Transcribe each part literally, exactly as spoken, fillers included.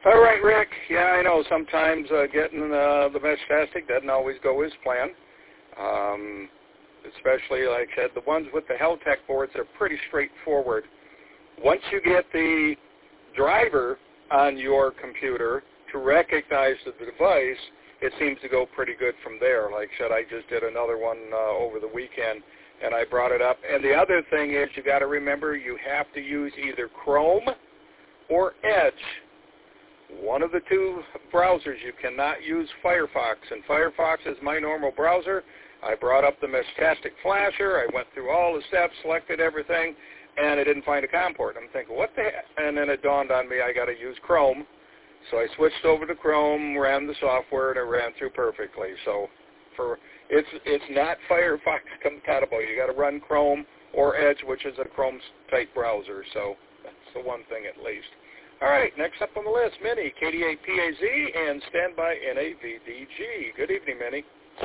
All right, Rick. Yeah, I know sometimes uh, getting uh, the mesh tastic doesn't always go as planned. Um, especially, like I said, the ones with the Heltec boards are pretty straightforward. Once you get the driver on your computer to recognize the device, it seems to go pretty good from there. Like I said, I just did another one uh, over the weekend, and I brought it up. And the other thing is you got to remember you have to use either Chrome or Edge. One of the two browsers. You cannot use Firefox, and Firefox is my normal browser. I brought up the Meshtastic Flasher. I went through all the steps, selected everything, and I didn't find a COM port. I'm thinking, what the heck? And then it dawned on me I got to use Chrome. So I switched over to Chrome, ran the software, and it ran through perfectly. So for it's it's not Firefox compatible. You got to run Chrome or Edge, which is a Chrome-type browser. So that's the one thing at least. All right, next up on the list, Minnie, K D eight P A Z, and standby N A V D G. Good evening, Minnie.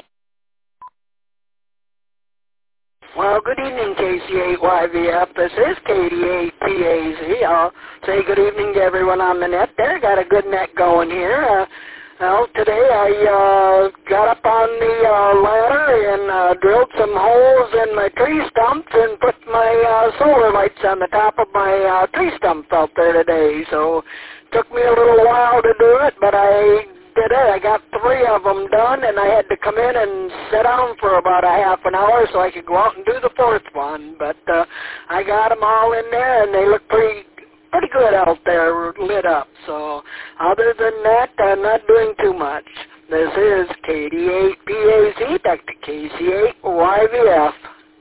Well, good evening, K C eight Y V F. This is K D eight P A Z. I'll say good evening to everyone on the net there. Got a good net going here. Uh, well, today I uh, got up on the uh, ladder and uh, drilled some holes in my tree stumps and put my uh, solar lights on the top of my uh, tree stump out there today. So it took me a little while to do it, but I did it. I got three of them done, and I had to come in and sit down for about a half an hour so I could go out and do the fourth one. But uh, I got them all in there, and they look pretty pretty good out there, lit up. So other than that, I'm not doing too much. This is K D eight P A Z, back to K C eight Y V F.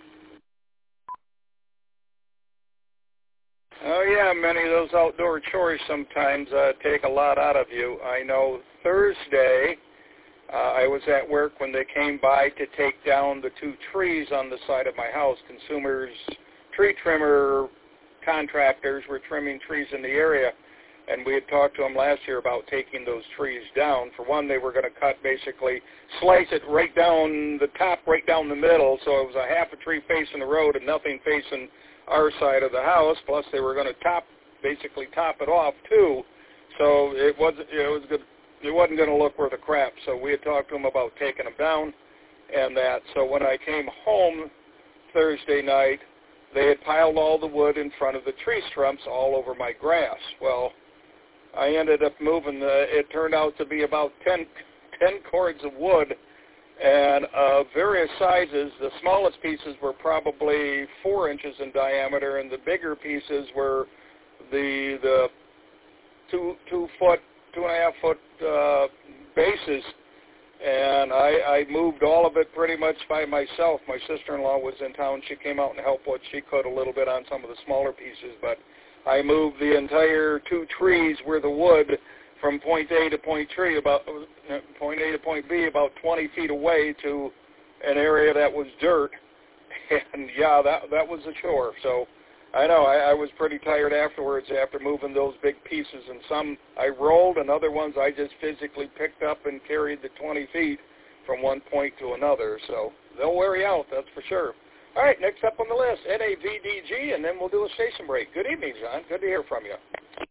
Oh, yeah, many of those outdoor chores sometimes uh, take a lot out of you. I know Thursday uh, I was at work when they came by to take down the two trees on the side of my house. Consumers, tree trimmer contractors were trimming trees in the area, and we had talked to them last year about taking those trees down. For one, they were going to cut, basically slice it right down the top, right down the middle, so it was a half a tree facing the road and nothing facing our side of the house, plus they were going to top, basically top it off too, so it wasn't, it was good, it wasn't going to look worth a crap. So we had talked to them about taking them down and that. So when I came home Thursday night, they had piled all the wood in front of the tree stumps all over my grass. Well, I ended up moving the, it turned out to be about ten, ten cords of wood, and uh, various sizes. The smallest pieces were probably four inches in diameter, and the bigger pieces were the the two two foot, two and a half foot uh, bases. And I, I moved all of it pretty much by myself. My sister-in-law was in town. She came out and helped what she could a little bit on some of the smaller pieces, but I moved the entire two trees where the wood from point A to point tree, about point A to point B, about twenty feet away to an area that was dirt. And yeah, that that was a chore. So I know I, I was pretty tired afterwards after moving those big pieces. And some I rolled, and other ones I just physically picked up and carried the twenty feet from one point to another. So they'll wear you out, that's for sure. All right, next up on the list, N A V D G, and then we'll do a station break. Good evening, John. Good to hear from you.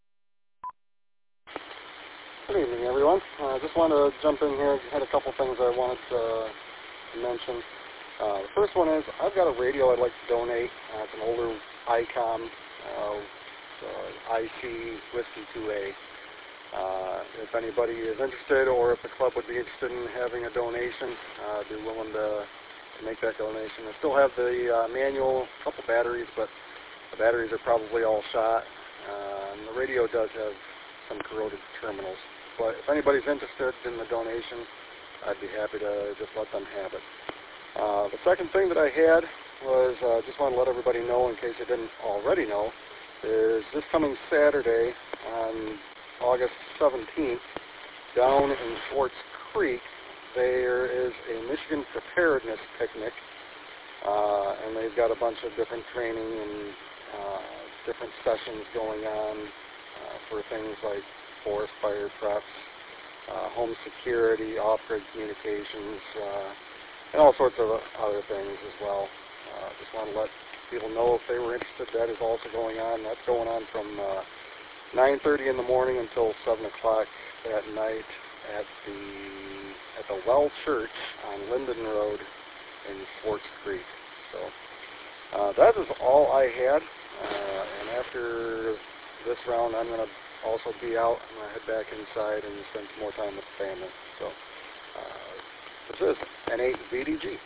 Good evening, everyone. I uh, just wanted to jump in here. I had a couple things I wanted to mention. Uh, the first one is I've got a radio I'd like to donate. Uh, it's an older ICOM, uh, uh, I C Whiskey two A. Uh, if anybody is interested, or if the club would be interested in having a donation, uh, I'd be willing to make that donation. I still have the uh, manual, a couple batteries, but the batteries are probably all shot. Uh, and the radio does have some corroded terminals. But if anybody's interested in the donation, I'd be happy to just let them have it. Uh, the second thing that I had was, uh, just want to let everybody know, in case you didn't already know, is this coming Saturday on August seventeenth, down in Schwartz Creek, there is a Michigan Preparedness Picnic, uh, and they've got a bunch of different training and uh, different sessions going on uh, for things like forest fire preps, uh, home security, off-grid communications, uh, and all sorts of other things as well. Uh, just want to let people know if they were interested. That is also going on. That's going on from uh, nine thirty in the morning until seven o'clock at night at the at the Well Church on Linden Road in Swartz Creek. So uh, that is all I had. Uh, and after this round, I'm going to also be out. I'm going to head back inside and spend some more time with the family. So uh, this is N eight V D G.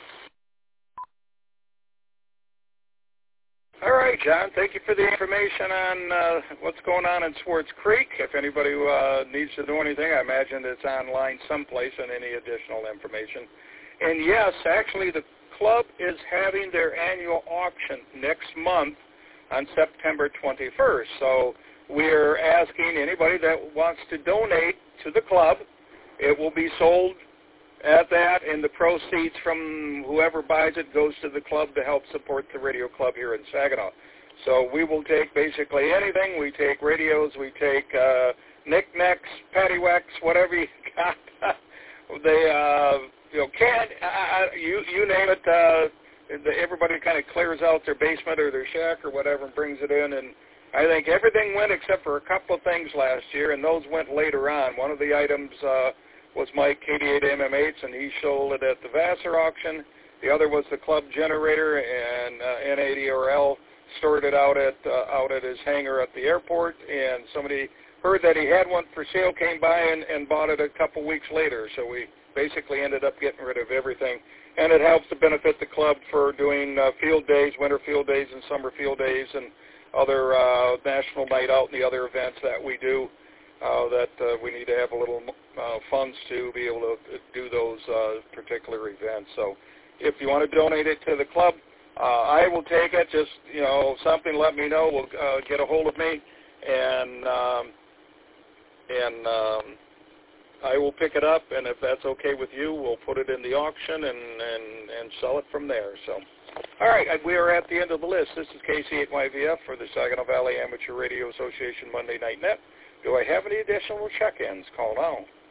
All right, John, thank you for the information on uh, what's going on in Swartz Creek. If anybody uh, needs to know anything, I imagine it's online someplace and any additional information. And yes, actually the club is having their annual auction next month on September twenty-first. So we're asking anybody that wants to donate to the club. It will be sold at that, and the proceeds from whoever buys it goes to the club to help support the radio club here in Saginaw. So we will take basically anything. We take radios, we take uh, knickknacks, paddywhacks, whatever you got. they, uh, you know, can uh, you you name it. Uh, the, everybody kind of clears out their basement or their shack or whatever and brings it in. And I think everything went except for a couple of things last year, and those went later on. One of the items Uh, was my K D eight M M eights, and he sold it at the Vassar auction. The other was the club generator, and uh, N eighty R L stored it out at uh, out at his hangar at the airport, and somebody heard that he had one for sale, came by and, and bought it a couple weeks later. So we basically ended up getting rid of everything, and it helps to benefit the club for doing uh, field days, winter field days and summer field days, and other uh, national night out and the other events that we do. Uh, that uh, we need to have a little uh, funds to be able to do those uh, particular events. So if you want to donate it to the club, uh, I will take it. Just, you know, something, let me know. We'll uh, get a hold of me, and um, and um, I will pick it up, and if that's okay with you, we'll put it in the auction and, and, and sell it from there. So, all right, we are at the end of the list. This is K C eight Y V F for the Saginaw Valley Amateur Radio Association Monday Night Net. Do I have any additional check-ins? Call now.